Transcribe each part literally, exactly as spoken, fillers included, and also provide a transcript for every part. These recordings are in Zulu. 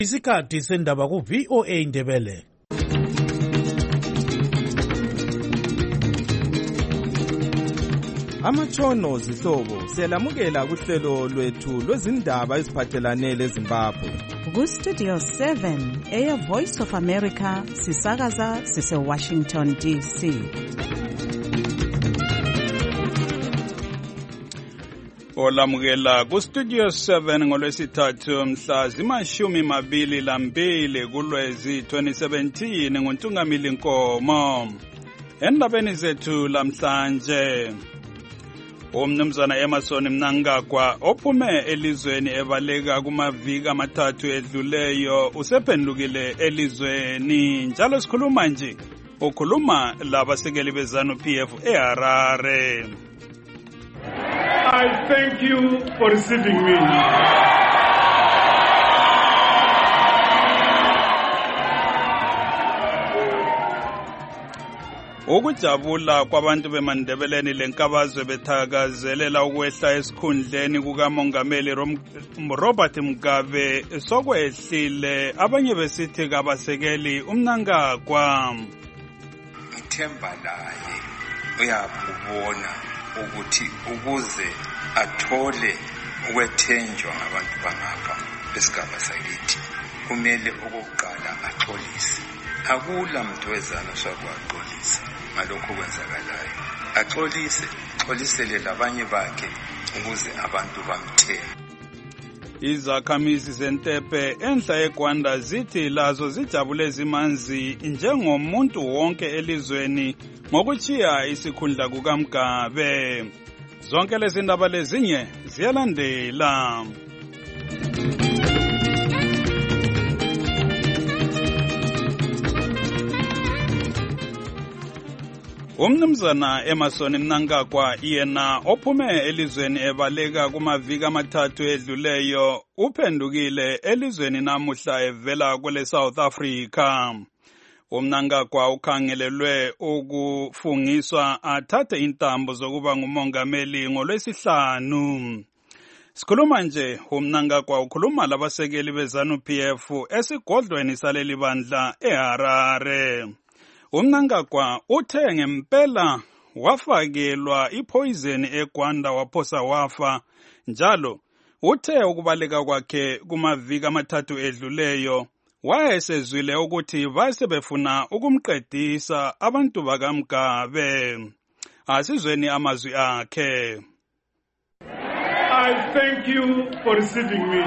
Isikhathi sendaba ku V O A Ndebele. Amatshono zihlobo siyalamukela kuhlelo lwethu lwezindaba eziphathelane leZimbabwe. Ku Studio seven eya Voice of America sisakaza sise Washington D C. Olamukela ku Studio seven ngolwesithathu mhla zimashumi mabili lambili kuLwezi twenty seventeen nguNtungamili Nkomo. Endabeni zethu lamhlanje uMnumzana Emmerson Mnangagwa ophume elizweni ebaleka kumaviki amathathu edluleyo usephendukile elizweni njalo sikhuluma nje ukhuluma labasekeli bezanu P F eHarare. I thank you for receiving me. Ukujabula kwabantu beMandebeleni lenkabazwe bethakazelela ukwehla esikhundleni kukaMongameli Robert Mugabe sokwehlile abanye besithi kabasekeli uMnangagwa. Ngithemba laye uyakubona ukuthi ukuze athole ukwethenjwa ngabantu bangapha besigaba sakithi kumele okokuqala axolise. Akula muntu wezana sokwaxolisa ngalokho kwenzakalayo. Axolise, xolisele labanye bakhe ukuze abantu bamthembe. Izakhamizi zentepe enhla eGwanda zithi lazo zijabule zimanzi njengomuntu wonke elizweni ngokuchiya isikhundla kukaMgabe. Zonke lezi ndaba lezinye ziyalandela. Umnumzana Emmerson Mnangagwa yena ophume elizweni ebaleka kumaviki amathathu edluleyo uphendukile elizweni namuhla evela kwele South Africa. uMnangagwa ukhangelelwe ukufungiswa athathe intambo zokuba ngumongameli ngolwesihlanu. Sikhuluma nje uMnangagwa ukhuluma labasekeli bezanu P F esigodlweni saleli bandla eHarare. uMnangagwa uthe ngempela wafakelwa ipoison eGwanda waphosa wafa njalo uthe ukubaleka kwakhe kumaviki amathathu edluleyo wayesezwile ukuthi basebefuna ukumqedisa abantu bakaMgabe. Asizweni amazwi akhe. I thank you for receiving me.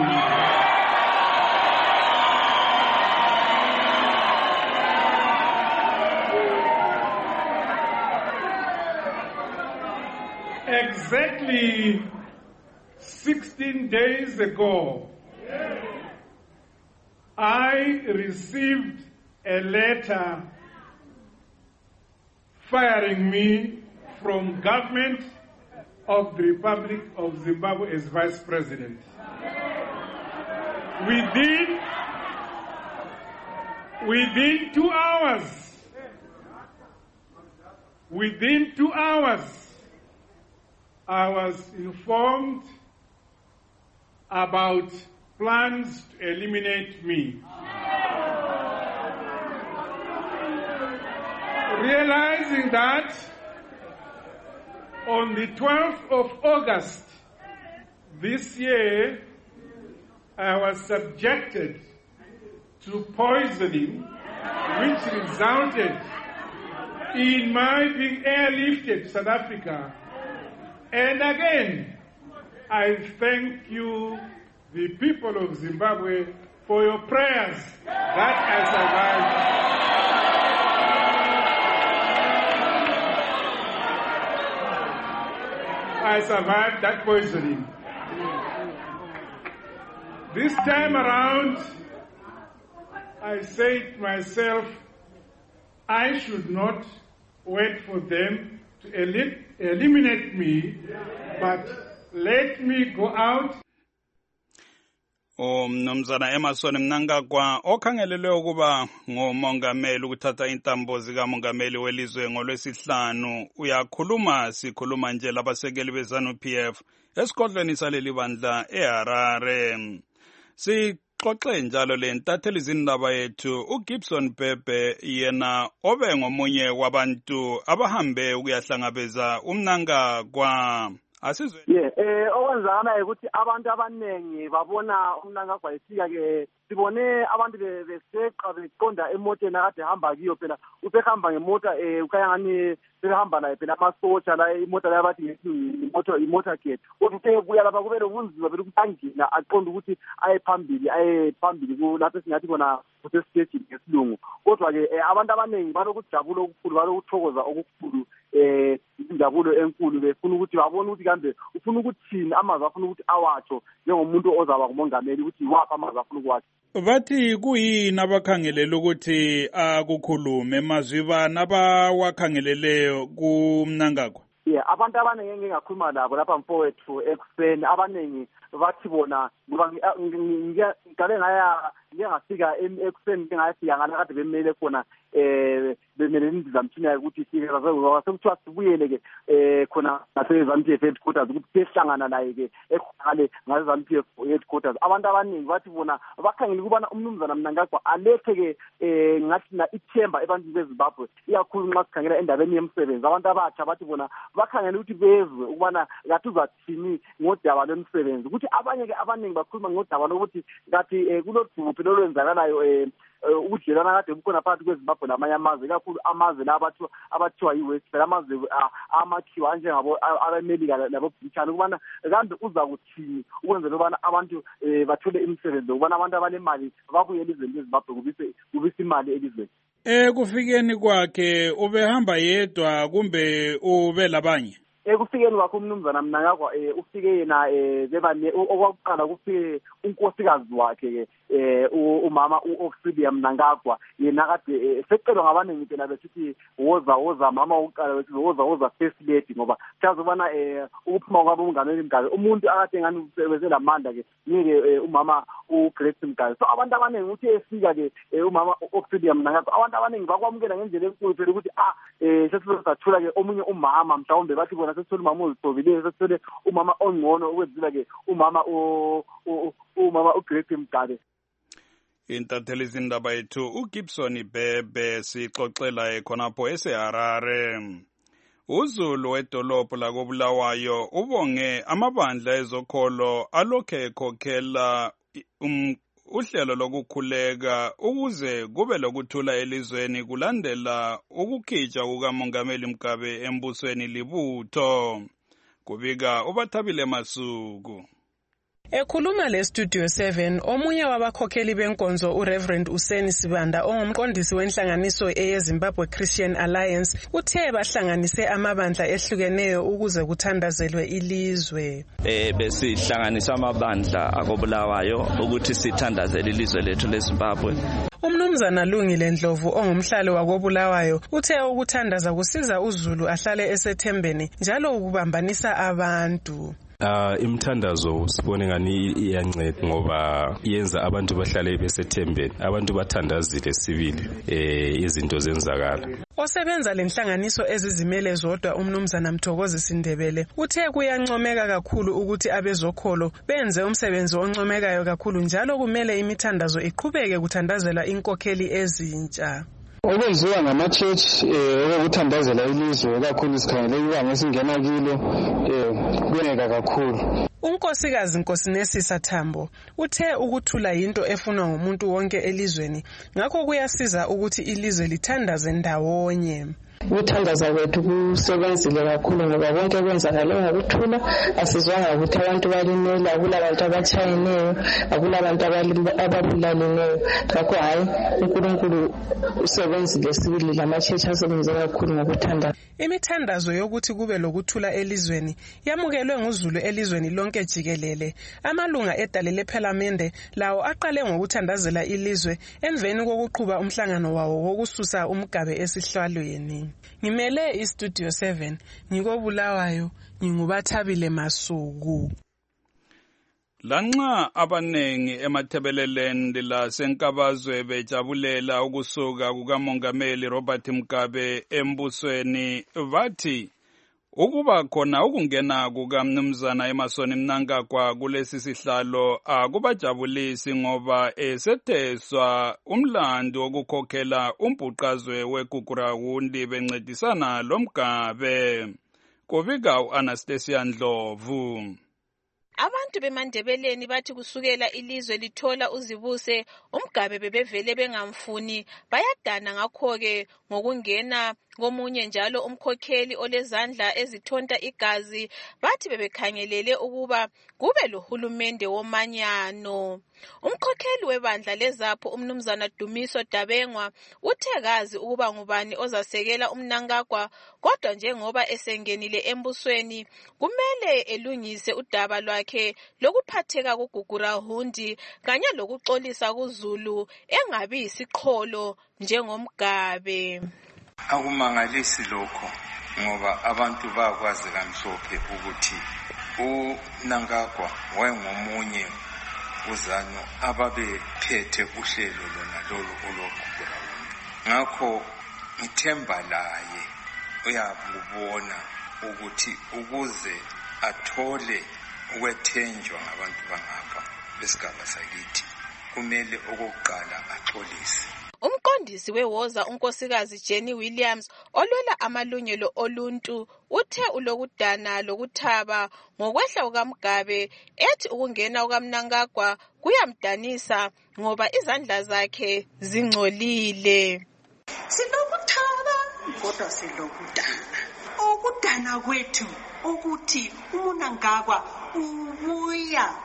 Exactly sixteen days ago, I received a letter firing me from government of the Republic of Zimbabwe as Vice President. Within, within two hours, within two hours, I was informed about plans to eliminate me. Realizing that on the twelfth of August this year, I was subjected to poisoning, which resulted in my being airlifted to South Africa. And again, I thank you, the people of Zimbabwe, for your prayers that I survived. I survived that poisoning. This time around, I said to myself, I should not wait for them to el- eliminate me, but let me go out. uMnumzana Emmerson Mnangagwa okhangelelwe ukuba ngumongameli ukuthatha intambo zikamongameli welizwe ngolwesihlanu uyakhuluma sikhuluma nje labasekeli bezanu P F esigodlweni saleli bandla eHarare. Si sixoxe njalo le ntatheli zindaba yethu uGibson Bhebhe yena obe ngomunye wabantu abahambe ukuyahlangabeza uMnangagwa. Asizwe yeah eh okwenzakana ukuthi abantu abanengi babona uMnangagwa efika ke sibone abantu beseqa beqonda emotweni akade hamba kiyo phela ubehamba ngemota eh ukayangani behamba naye phela amasotsha la imota la bathi imoto imota gate ukuthi kuya lapha kube lobunzima phela ukuthi angina aqonda ukuthi aye phambili aye phambili kulapho singathi kona kuse stage ngesilungu kodwa ke abantu abanengi balokujabula okukhulu balokuthokoza okukhulu eh injabulo enkulu befuna ukuthi babone ukuthi kambe ufuna ukuthini amazwi afuna ukuthi awatsho njengomuntu ozaba kumongameli ukuthi wapha amazwi afuna ukwathi. Bathi kuyini abakhangelela ukuthi akukhulume mazwiba nabawakhangeleleyo kuMnangagwa? Yeah, abantu abanengi ngingakhuluma nabo lapha mfowethu ekuseni abanengi bathi bona ngoba ngicale ngaya ngiyafika ekuseni ngiyafika ngala kade bemele khona eh bemele indiza mthina ukuthi sike sekuthiwa sibuyele ke eh khona nasezamp F headquarters ukuthi sihlangana naye ke ekhale ngazamp F headquarters. Abantu abaningi bathi bona bakhangela ukubana umnumzana Mnangagwa alethe ke eh ngathi na ithemba ebantwini beZimbabwe iyakhulu nxa sikhangela endabeni yemsebenzi. Abantu abatsha bathi bona bakhangela ukuthi bezwe ukubana ngathi uzathini ngodaba lomsebenzi ukuthi abanye ke abaningi bakhuluma ngodaba lokuthi ngathi kuloduphi lolwenzakalayo eh ubudlelwana kade bukhona phakathi kweZimbabwe namanye amazwe kakhulu amazwe labathu abathiwa yiWest amazwe amakhiwa njengabo abemelika labo Britain ukubana kambe uza kuthini ukwenzela ubana abantu bathole imisebenzi ukubana abantu abanemali babuye elizweni leZimbabwe kubise kubise imali elizweni. Eh kufikeni kwakhe ubehamba yedwa kumbe ube labanye? Ekufikeni kwakho umnumzana Mnangagwa eh ufike yena eh bebane okwakuqala kufike unkosikazi wakhe ke eh umama uOxibia Mnangagwa yena kade secelwa ngabanengi phela besithi woza woza mama uqala bethi woza woza first lady ngoba chazobana eh ukuphuma kwabo ungameli Mgabe umuntu akade ngani usebenzelamandla ke ngeke umama uGreat Mgabe. So abantu abanengi uthi efika ke umama uOxibia Mnangagwa abantu abanengi bakwamukela ngendlela enkulu phela ukuthi ah eh sesizothula ke omunye umama mhlawumbe bathi bona sesithole umama uzithobilele sesithole umama ongcono ukwenzela ke umama umama uGreat Mgabe. Intatheli zindaba yethu uGibson Bhebhe sixoxela ekhonapho eseHarare. uZulu wedolophu lakobulawayo ubonge amabandla ezokholo alokhe ekhokhela um, uhlelo lokukhuleka ukuze kube lokuthula elizweni kulandela ukukhitshwa kukaMongameli Mgabe embusweni libutho. Kubika uBathabile Masuku. Ekhuluma le Studio seven, omunye wabakhokheli benkonzo uReverend Useni Sibanda ongumqondisi wenhlanganiso eyeZimbabwe Christian Alliance uthe bahlanganise amabandla ehlukeneyo ukuze kuthandazelwe ilizwe. Eh besihlanganisa amabandla akobulawayo ukuthi sithandazele ilizwe lethu leZimbabwe. Umnumzana Lungile Ndlovu ongumhlali wakobulawayo uthe ukuthandaza kusiza uZulu ahlale esethembeni njalo ukubambanisa abantu. Uh, imthandazo sibone ngani iyanceda ngoba yenza abantu bahlale besethembeni abantu bathandazile sibili eh izinto zenzakala. Osebenza lenhlanganiso ezizimele zodwa umnumzana Mthokozi Sindebele uthe kuyancomeka kakhulu ukuthi abezokholo benze umsebenzi oncomekayo kakhulu njalo kumele imithandazo iqhubeke kuthandazela inkokheli ezintsha. Okwenziwa ngama-church eh okuthandazela ilizwe kakhulu sikhangele ibanga esingena kilo eh kuboneka kakhulu. Unkosikazi Nkosinesisa Thambo uthe ukuthula yinto efunwa ngumuntu wonke elizweni ngakho kuyasiza ukuthi ilizwe lithandaze ndawonye. Ukuthandaza kwethu kusebenzile kakhulu ngoba bonke kwenzakala ngokuthula asizwanga ukuthi abantu balimela akulabantu abachayineyo akulabantu ababulalineyo ngakho hayi uNkulunkulu usebenzile sibili lama-church asebenze kakhulu ngokuthandaza. Imithandazo yokuthi kube lokuthula elizweni yamukelwe nguZulu elizweni lonke jikelele. Amalunga edale lephalamende lawo aqale ngokuthandazela ilizwe emveni kokuqhuba umhlangano wawo wokususa uMgabe esihlalweni. Ngimele iStudio seven ngikobulawayo nginguBathabile Masuku. Lanxa abanengi emathebeleleni lasenkabazwe bejabulela ukusuka kukaMongameli Robert Mugabe embusweni bathi Ukuba khona ukungena kukaMnumzana Emmerson Mnangagwa kulesi sihlalo akubajabulisi ngoba esetheswa umlando wokukhokhela umbhuqazwe weGugurahundi bencedisana loMgabe. Kubika u-Anastasia Ndlovu. Abantu beMandebeleni bathi kusukela ilizwe lithola uzibuse uMgabe bebevele bengamfuni bayadana ngakho-ke ngokungena komunye njalo umkhokheli olezandla ezithonta igazi bathi bebekhangelele ukuba kube lohulumende womanyano. Umkhokheli webandla lezapho uMnumzana Dumiso Dabengwa uthe kazi ukuba ngubani ozasekela uMnangagwa kodwa njengoba esengenile embusweni kumele elungise udaba lwakhe lokuphatheka kuGugurahundi kanye lokuxolisa kuZulu engabi yisiqholo njengomGabe. Akumangalisi lokho ngoba abantu bakwazi kamhlophe ukuthi uMnangagwa wayengomunye uzano ababephethe uhlelo lona lolu ologugurahundi. Ngakho ngithemba laye uyabubona ukuthi ukuze athole ukwethenjwa ngabantu bangapha besigaba sakithi kumele okokuqala axolise. Umqondisi wewoza unkosikazi Jenny Williams olwela amalungelo oluntu uthe ulokudana lokuthaba ngokwehla kukaMgabe ethi ukungena kukaMnangagwa kuyamdanisa ngoba izandla zakhe zingcolile. Sinokuthaba kodwa silokudana. Ukudana kwethu ukuthi uMnangagwa ubuya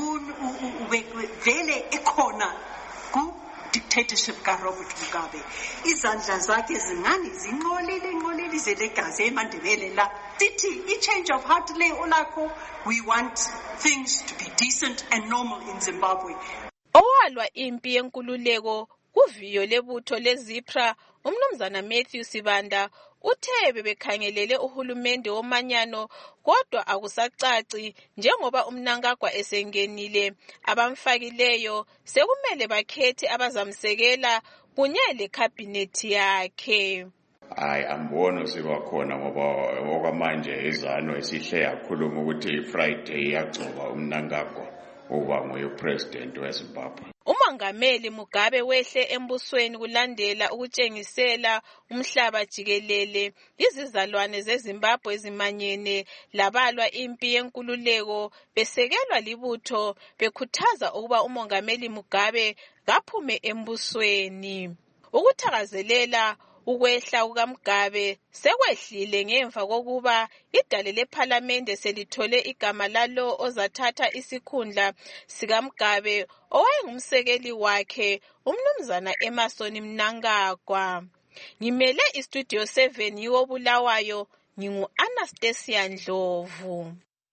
ubuvele ekhona ku dictatorship ka Robert Mugabe. Izandla zakhe zingani zinqolile inqolile izelegazi eMandebele la. Sithi I change of heart le olakho. We want things to be decent and normal in Zimbabwe. Owalwa impi yenkululeko kuviyo lebutho leZipra uMnumzana Matthew Sibanda uthe bebekhangelele uhulumende womanyano kodwa akusacaci njengoba uMnangagwa esengenile abamfakileyo sekumele bakhethe abazamsekela kunye lecabinet yakhe. Hayi ambona sibakhona ngoba okwamanje izano esihle yakhuluma ukuthi Friday yagcoba uMnangagwa uba ngupresident weZimbabwe. uMongameli Mugabe wehle embusweni kulandela ukutshengisela umhlaba jikelele izizalwane zeZimbabwe ezimanyene labalwa impi yenkululeko besekelwa libutho bekhuthaza ukuba uMongameli Mugabe kaphume embusweni. Ukuthakazelela ukwehla kukaMgabe sekwehlile ngemva kokuba idale lePhalamende selithole igama lalo ozathatha isikhundla sikaMgabe owayengumsekeli wakhe uMnumzana Emmerson Mnangagwa. Ngimele iStudio seven yiwo Bulawayo, ngingu Anastasia Ndlovu.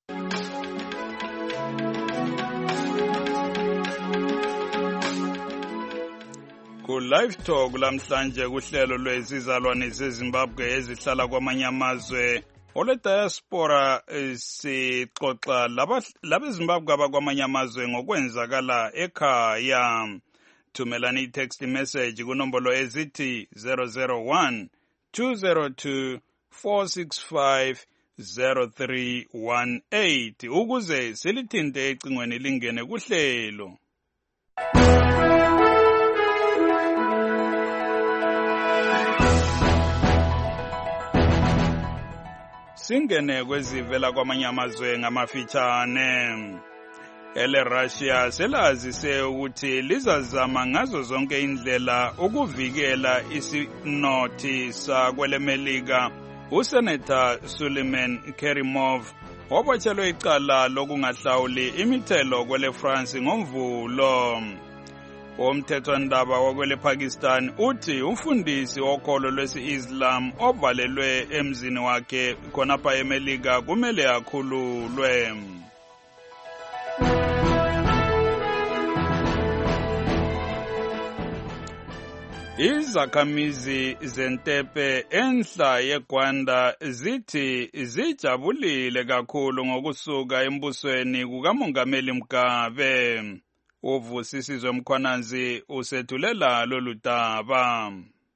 Ku live talk lamhlanje kuhlelo lwezizalwane zeZimbabwe ezihlala kwamanye amazwe ole diaspora sixoxa labeZimbabwe abakwamanye amazwe ngokwenzakala ekhaya. Thumelani i-text message kunombolo ezithi zero zero one two zero two four six five zero three one eight ukuze silithinte ecingweni lingene kuhlelo. Singene kwezivela kwamanye amazwe ngamafitshane. Ele Russia selazise ukuthi lizazama ngazo zonke indlela ukuvikela isinothi sakwelemelika. USenator Suleiman Kerimov wabotshelwe icala lokungahlawuli imithelo kwele France ngomvulo. Umthethwandaba wakwele Pakistan uthi umfundisi wokholo lwesi-Islam ovalelwe emzini wakhe khonapha eMelika kumele akhululwe. Izakhamizi zentepe enhla yeGwanda zithi zijabulile kakhulu ngokusuka embusweni kukaMongameli Mugabe. Uvusisizwe Mkhwanazi usethulela lolu daba.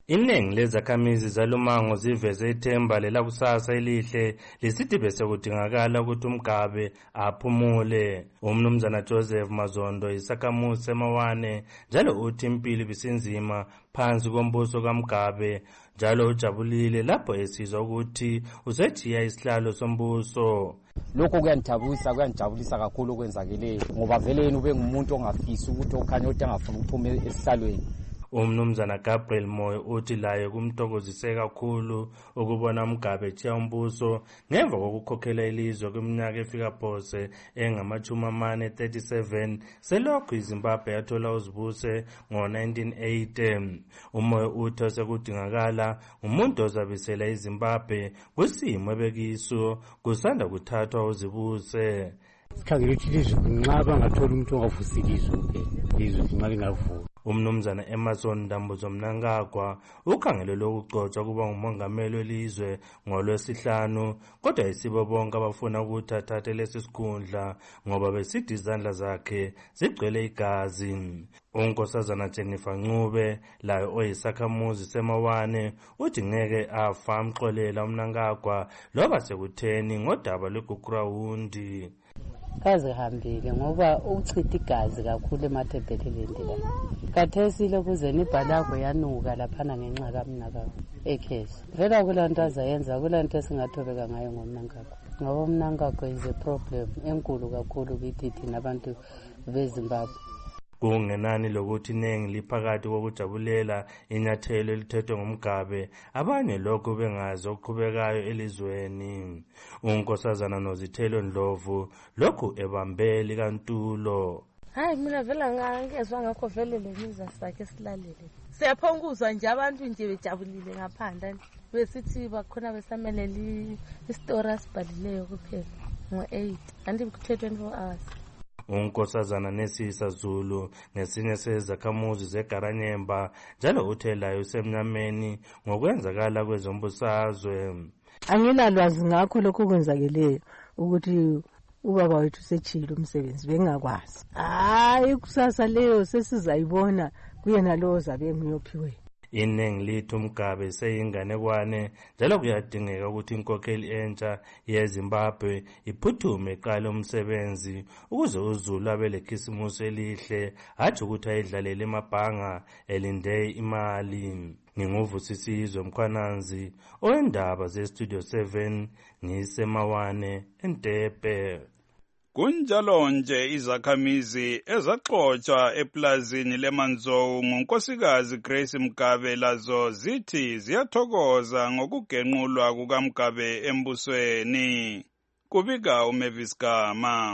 Iningi lezakhamizi zalumango ziveze ithemba lelakusasa elihle lisithi bese kudingakala ukuthi uMgabe aphumule. Umnumzana Joseph Mazondo isakhamuzi seMawane njalo uthi impilo bisinzima phansi kombuso kaMgabe, njalo ujabulile lapho esizwa ukuthi usethiya isihlalo sombuso. Lokho kuyanthabulisa kuyanthabulisa kakhulu okwenzakeleyo ngoba veleni ube ngumuntu ongafisi ukuthi okhanya ukuthi angafuna ukuphuma esihlalweni. Umnumzana Gabriel Moyo uthi laye kumthokozise kakhulu ukubona uMgabe ethiya umbuso ngemva kokukhokhela ilizwe kwiminyaka efika phose engamachumi amane thirty-seven selokhu iZimbabwe yathola uzibuse ngo nineteen eighty. Umoyo uthi sekudingakala umuntu ozabisela iZimbabwe kwisimo ebekiso kusanda kuthathwa uzibuse. Sikhangela ukuthi ilizwe nxa bangathola umuntu ongavusa ilizwe ilizwe nxa lingavulwa. Umnumzana Emerson Ndambuzo Mnangagwa ukhangele lokugcotshwa kuba ngumongameli welizwe ngolwesihlanu, kodwa isibo bonke abafuna ukuthi athathe lesi sikhundla ngoba besithi izandla zakhe zigcwele igazi. Unkosazana Jennifer Ncube layo oyisakhamuzi seMawane uthi ngeke afa amxolela uMnangagwa loba sekutheni ngodaba lweGugurawundi. Kaze hambile ngoba uchitha igazi kakhulu emathebheleleni la. Kathesi lokuze nibhalakho yanuka laphana ngenxa kaMnangagwa ekhesi. Vela kulanto azayenza kulanto esingathobeka ngayo ngoMnangagwa. Ngoba uMnangagwa is a problem enkulu kakhulu kithi thina abantu beZimbabwe. Kungenani lokuthi iningi liphakathi kokujabulela inyathelo elithethwe nguMgabe, abanye lokho bengazi okuqhubekayo elizweni. Unkosazana Nozithelo Ndlovu lokhu ebambeli kantulo. Hayi mina vela ngangezwe ngakho vele lemiza sakhe silalele. Siyaphonguzwa nje abantu nje bejabulile ngaphandle besithi bakhona besamelele istora sibhalileyo kuphela ngo eight andi ku twenty-four hours. Unkosazana Nesisa Zulu ngesinye sezakhamuzi zeGaranyemba njalo uthe layo semnyameni ngokwenzakala kwezombusazwe. Angilalwazi ngakho lokho kwenzakeleyo ukuthi ubaba wethu setshilo umsebenzi bengakwazi. Hayi kusasa leyo sesizayibona kuyena lo zabe ngiyophiwe. Iningi lithi uMgabe seyinganekwane njalo kuyadingeka ukuthi inkokheli entsha yeZimbabwe iphuthume iqala umsebenzi ukuze uZulu abe lekhisimusi elihle, hathi ukuthi ayidlalele emabhanga elinde imali. Nginguvusisizwe Mkhwananzi owendaba zeStudio seven ngiseMawane eNtepe. Kunjalo nje izakhamizi ezaxotsha eplazini leManzou ngunkosikazi Grace Mgabe lazo zithi ziyathokoza ngokugenqulwa kukaMgabe embusweni. Kubika uMavis Gama.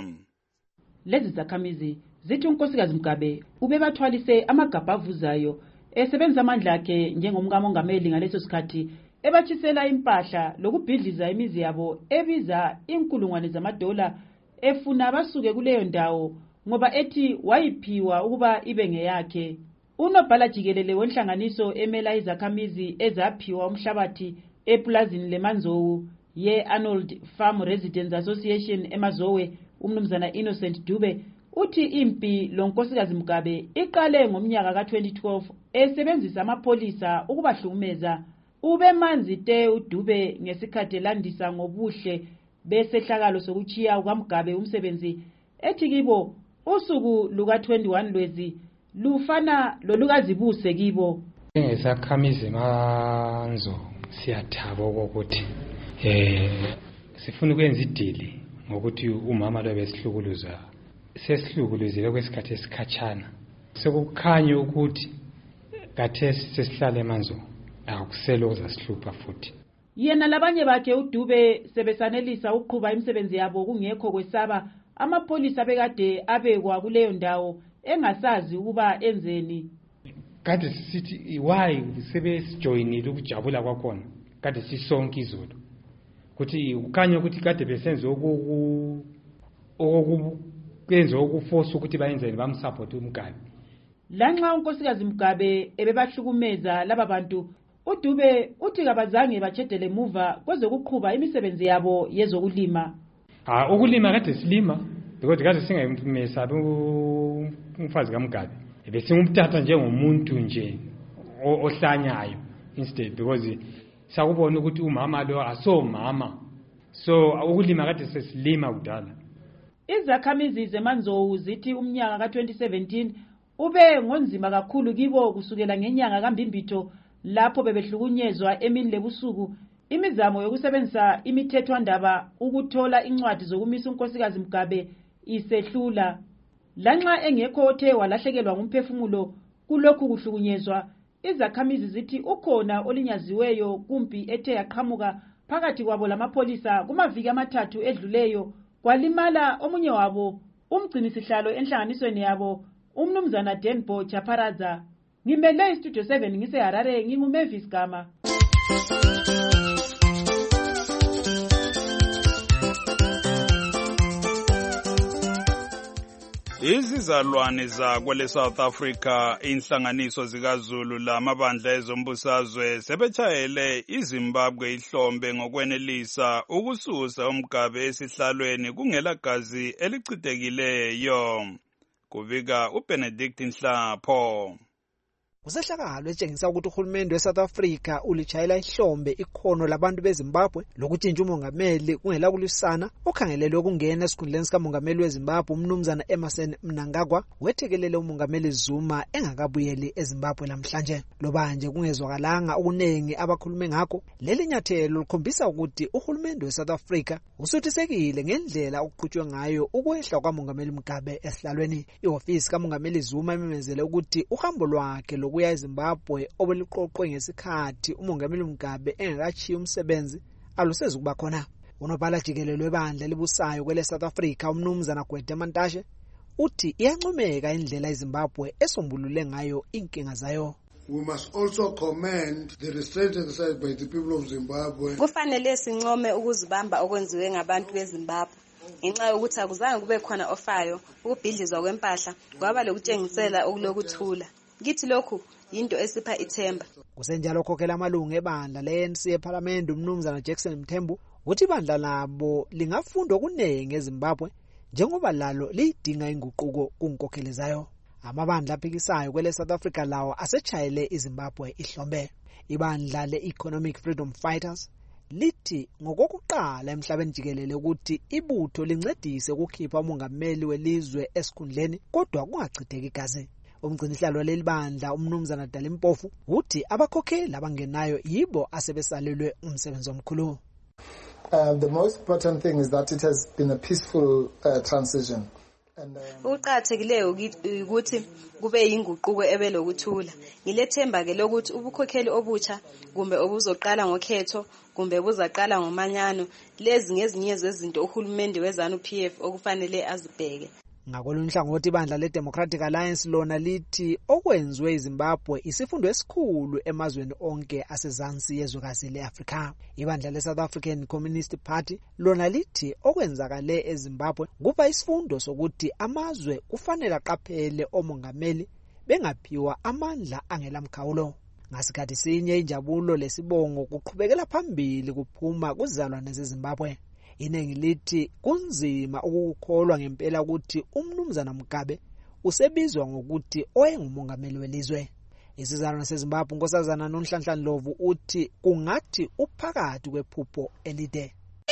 Lezi zakhamizi zithi unkosikazi Mgabe ubebathwalise amagabha avuzayo esebenza amandla akhe njengomkamongameli ngaleso sikhathi ebatshisela impahla lokubhidliza imizi yabo ebiza inkulungwane zamadola efuna basuke kuleyo ndawo ngoba ethi wayiphiwa ukuba ibe ngeyakhe. Unobhala jikelele wenhlanganiso emela izakhamizi ezaphiwa umhlabathi eplazini leManzou ye-Arnold Farm Residents Association eMazowe, umnumzana Innocent Dube uthi impi lonkosikazi Mgabe iqale ngomnyaka ka twenty twelve esebenzisa amapholisa ukubahlukumeza. Ube manzi te uDube ngesikhathi landisa ngobuhle besehlakalo sokuchiya kwaMgabe umsebenzi ethi kibo usuku luka twenty-one lwezi lufana lolukazibuse kibo. Ngesakhamizi Manzo siyathaba ukuthi eh sifuna ukwenza idili ngokuthi umama lo besihlukuluza sesihlukuluzile kwesikhathi esikhatshana sekukhanya ukuthi kathesi sesihlale Manzo akuselo uzasihlupha futhi. Yena labanye bakhe uDube sebesanelisa uqhuba imisebenzi yabo kungekho kwesaba amapolisa bekade abekwa kuleyo ndawo engasazi ukuba enzeni. Kade sithi why sebesijoinile ukujabula kwakhona kade sisonke izolo kuthi ukhanya ukuthi kade besenze oku okwenza okuforce ukuthi bayenzeni bamsupport uMgabe. Lanxa unkosikazi Mgabe ebebahlukumeza laba bantu uDube uthi kabazange bachedele emuva kwezokuqhuba imisebenzi yabo yezokulima. Ah ukulima kade silima because kade singayimesabi umfazi kaMgabe ebesingumthatha njengomuntu nje ohlanyayo instead because sakubona ukuthi umama lo asomama so ukulima kade sesilima kudala. Izakhamizi zeManzou zithi umnyaka ka twenty seventeen ube ngonzima kakhulu kibo kusukela ngenyanga kaMbimbitho lapho bebehlukunyezwa emini lebusuku imizamo yokusebenzisa imithethwandaba ukuthola incwadi zokumisa unkosikazi Mugabe isehlula. Lanxa engekho othe walahlekelwa ngumphefumulo kulokhu kuhlukunyezwa, izakhamizi zithi ukhona olinyaziweyo kumpi ethe yaqhamuka phakathi kwabo lamapholisa kumaviki amathathu edluleyo kwalimala omunye wabo umgcinisihlalo enhlanganisweni yabo umnumzana Denbo Chaparaza. Ngimele istudio seven ngise Harare nginguMavis Gama. Izizalwane zakwele South Africa inhlanganiso zikaZulu lamabandla ezombusazwe sebetshayele iZimbabwe ihlombe ngokwenelisa ukususa uMugabe esihlalweni kungelagazi elichitekileyo. Kuvika uBenedict Nhlapho. Kusehlakalo etshengisa ukuthi uhulumende weSouth Africa ulitshayela ihlombe ikhono labantu beZimbabwe lokutshintsha umongameli kungela kulisana okhangelelwe ukungena esikhundleni sikamongameli weZimbabwe umnumzana Emmerson Mnangagwa wethekelele umongameli Zuma engakabuyeli eZimbabwe namhlanje. Loba nje kungezwakalanga ukunengi abakhulume ngakho, leli nyathelo likhombisa ukuthi uhulumende weSouth Africa usuthisekile ngendlela okuqhutshwe ngayo ukwehla kwamongameli Mugabe esihlalweni. Ihofisi kamongameli Zuma imemezele ukuthi uhambo lwakhe kuya eZimbabwe obeliqoqwe ngesikhathi umongameli Mugabe engakachiya umsebenzi alusezi kuba khona. Unobhala jikelele webandla libusayo kwele South Africa umnumzana Gwede Mantashe uthi iyancomeka indlela eZimbabwe esombulule ngayo inkinga zayo. We must also commend the restraint exercised by the people of Zimbabwe. Kufanele sincome ukuzibamba okwenziwe ngabantu beZimbabwe. Ngenxa yokuthi akuzange kube khona ofayo ukubhidlizwa kwempahla kwaba lokutshengisela okulokuthula. Ngithi lokhu into esipha ithemba. Kusenjalo khokhela amalungu ebandla le-N C eParliament umnumzana Jackson Mthembu uthi ibandla labo lingafunda okunengi eZimbabwe njengoba lalo lidinga inguquko kunkokheli zayo. Amabandla aphikisayo kwele South Africa lawo asechayele iZimbabwe ihlombe. Ibandla le-Economic Freedom Fighters lithi ngokokuqala emhlabeni jikelele ukuthi ibutho lincedise ukukhipha umongameli welizwe esikhundleni kodwa kungachitheki igazi. Umgcinisihlalo leli bandla umnumzana Dalimpofu uthi abakhokheli abangenayo yibo asebesalelwe umsebenzi omkhulu. Uh, the most important thing is that it has been a peaceful uh, transition. Uqathekileyo ukuthi kube inguquko ebelokuthula. Ngilethemba ke lokuthi ubukhokheli obutsha kumbe obuzoqala ngokhetho kumbe buzaqala ngomanyano lezi ngezinye zezinto uhulumende wezanu P F okufanele azibheke. Ngakolunye uhlangothi ibandla le-Democratic Alliance lona lithi okwenziwe eZimbabwe isifundo esikhulu emazweni onke asezansi yezwekazi le-Afrika. Ibandla le-South African Communist Party lona lithi okwenzakale eZimbabwe kuba isifundo sokuthi amazwe kufanele aqaphele omongameli bengaphiwa amandla angelamkhawulo. Ngasikhathi sinye injabulo lesibongo kuqhubekela phambili kuphuma kuzalwane zeZimbabwe. Inengi lithi kunzima ukukholwa ngempela ukuthi umnumzana Mugabe usebizwa ngokuthi oyengumongameli welizwe. Isizalwane seZimbabwe unkosazana noNhlanhla Ndlovu uthi kungathi uphakathi kwephupho elide.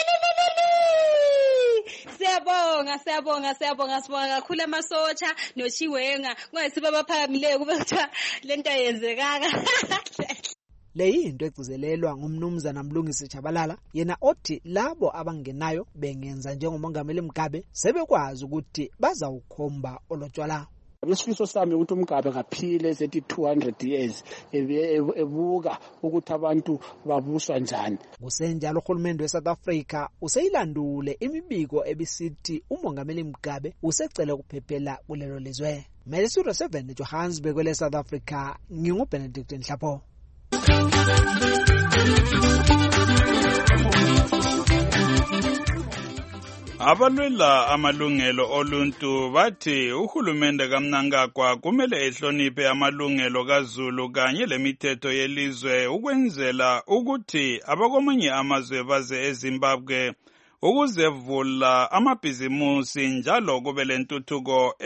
Siyabonga siyabonga siyabonga sibonga kakhulu amasotsha noChiwenga kungasiba baphakamileyo kube kuthiwa lento yenzekaka. Le yinto egcizelelwa ngumnumzana Mlungisi Chabalala yena othi labo abangenayo bengenza njengomongameli Mugabe sebekwazi ukuthi bazawukhomba olotshwala. Isifiso sami ukuthi uMugabe ngaphile esethi two hundred years ebuka ukuthi abantu babuswa njani. Kusenjalo uhulumende weSouth Africa useyilandule imibiko ebisithi umongameli Mugabe usecela ukuphephela kulelo lizwe. Studio seven Johannesburg kwele South Africa nginguBenedict Nhlapho. Abalwela amalungelo oluntu bathi uhulumende kaMnangagwa kumele ehloniphe amalungelo kaZulu kanye lemithetho yelizwe ukwenzela ukuthi abakomunye amazwe baze eZimbabwe ukuzevula amabhizimusi njalo kube lentuthuko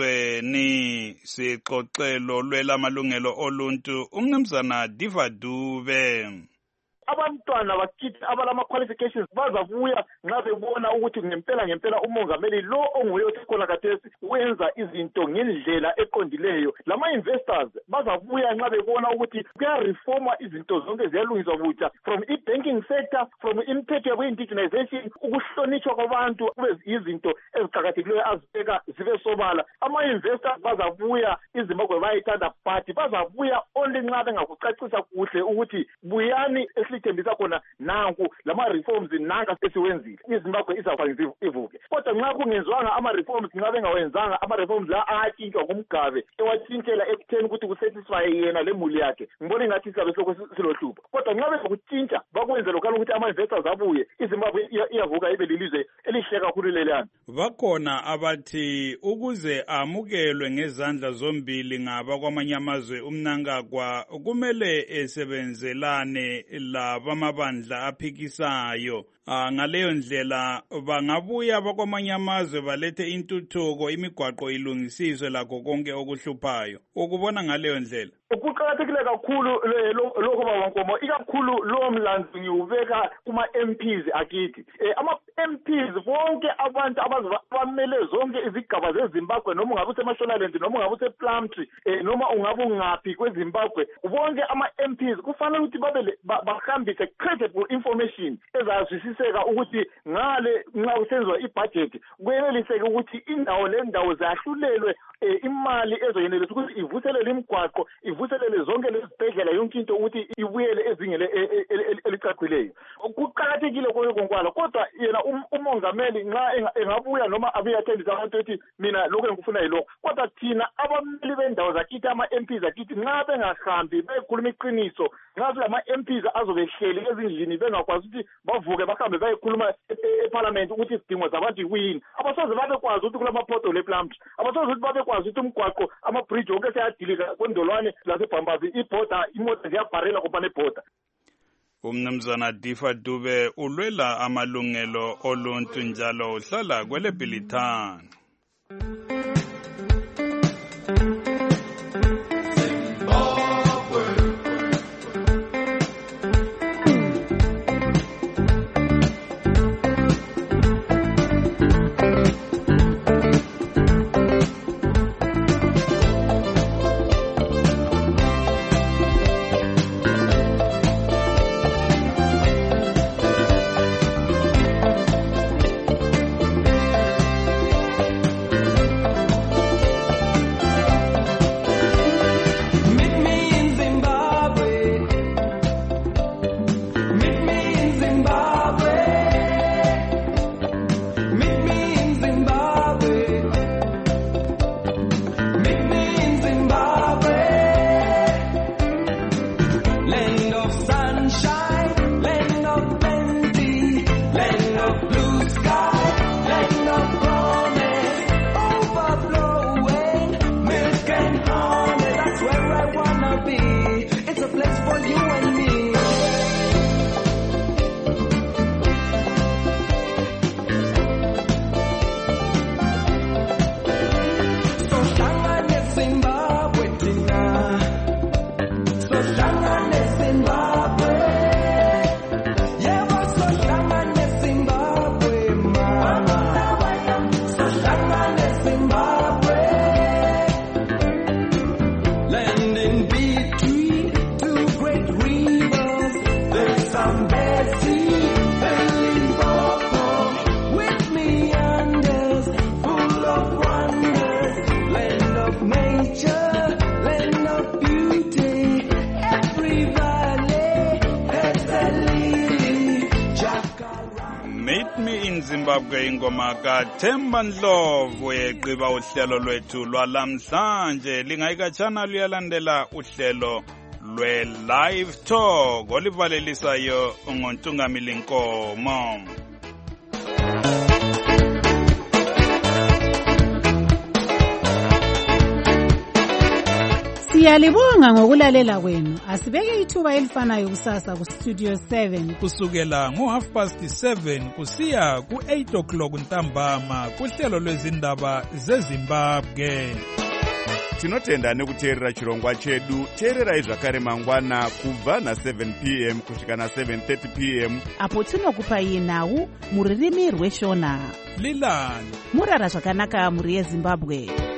elizweni. Sixoxelo lwelamalungelo oluntu umnumzana Diva Dube. Abantwana bakithi abalama qualifications bazabuya nxa bebona ukuthi ngempela ngempela umongameli lo onguye osekhona khathesi wenza izinto ngendlela eqondileyo. Lama investors bazabuya nxa bebona ukuthi kuyareforma izinto zonke ziyalungiswa butsha, from i-banking sector, from imithetho kwe-indigenization, ukuhlonishwa kwabantu kube izinto eziqakathekileyo azibeka zibe sobala. Ama-investors bazabuya iZimbabwe bayithanda but bazabuya only nxa bengakucacisa kuhle ukuthi buyani thembisa khona nanku lama reforms nanga esiwenzile iZimbabwe izakwanisa ivuke. Kodwa nxa kungenziwanga ama reforms nxa bengawenzanga ama reforms la atshintshwa ngumgabe ewatshintshela ekutheni ukuthi kusatisfy yena lemuli yakhe, ngibona ngathi sizabe silohlupho. Kodwa nxa bezokutshintsha bakwenze lokho ukuthi ama investors abuye iZimbabwe iyavuka ibe lilizwe elihle kakhulu lelana. Bakhona abathi ukuze amukelwe ngezandla zombili ngaba kwamanye amazwe umnankagwa kumele esebenzelane la bamabandla aphikisayo. Uh, ngaleyo ndlela bangabuya abakwamanye amazwe balethe intuthuko, imigwaqo ilungisiswe lakho konke okuhluphayo. Ukubona ngaleyo ndlela kuqakathekile kakhulu lokho bawankomo, ikakhulu lo mlandu ngiwubeka kuma M Ps akithi. Eh, ama M Ps bonke abantu abamele zonke izigaba zeZimbabwe, noma ungabe useMashonaland noma ungabe usePlumtree eh, noma ungabe ungaphi kweZimbabwe, bonke ama M Ps kufanele ukuthi babe bahambise credible information ezazwisiseka ukuthi ngale nxa kusenziwa ibudget kuyeneliseke ukuthi indawo lendawo zahlulelwe eh, imali ezoyenelisa ukuthi ivuselele imigwaqo, ivuselele zonke lezibhedlela yonke into ukuthi ibuyele ezingele elicacileyo. Kuqakathekile konke konkwala, kodwa yena umongameli nxa engabuya noma abuye athendisa abantu ukuthi mina lokho engikufuna yilokho. Kodwa thina abameli bendawo zakithi ama M Ps zakithi nxa bengahambi bekhuluma iqiniso, nxa lama M Ps azobehleli ezindlini bengakwazi ukuthi bavuke bahambe bayekhuluma eParliament ukuthi isidingo zabantu yini, abasoze babekwazi ukuthi kulama portal ePlumtree, abasoze ukuthi babekwazi ukuthi umgwaqo ama-bridge onke seyadilika kwendolwane lasebhambazi ibhoda imoto ziyabharela kupha nebhoda. Umnumzana Diva Dube ulwela amalungelo oluntu njalo uhlala kwele Bilitani. Zimbabwe ingoma kaThemba Ndlovu yeqiba uhlelo lwethu lwalamhlanje. Lingayikatshana luyalandela uhlelo lwe-Live Talk olivalelisayo ngoNtungamili Nkomo. Siyalibonga ngokulalela kwenu. Asibeke ithuba elifanayo kusasa ku Studio seven kusukela ngo half past seven kusiya ku eight o'clock ntambama kuhlelo lwezindaba zeZimbabwe. Tinotenda nekuteerera chirongwa chedu. Teererai zvakare mangwana kubva na seven p m kusvika na seven thirty p m apo tinokupai nhau muririmi rweshona. Lilani murara zvakanaka muri yeZimbabwe.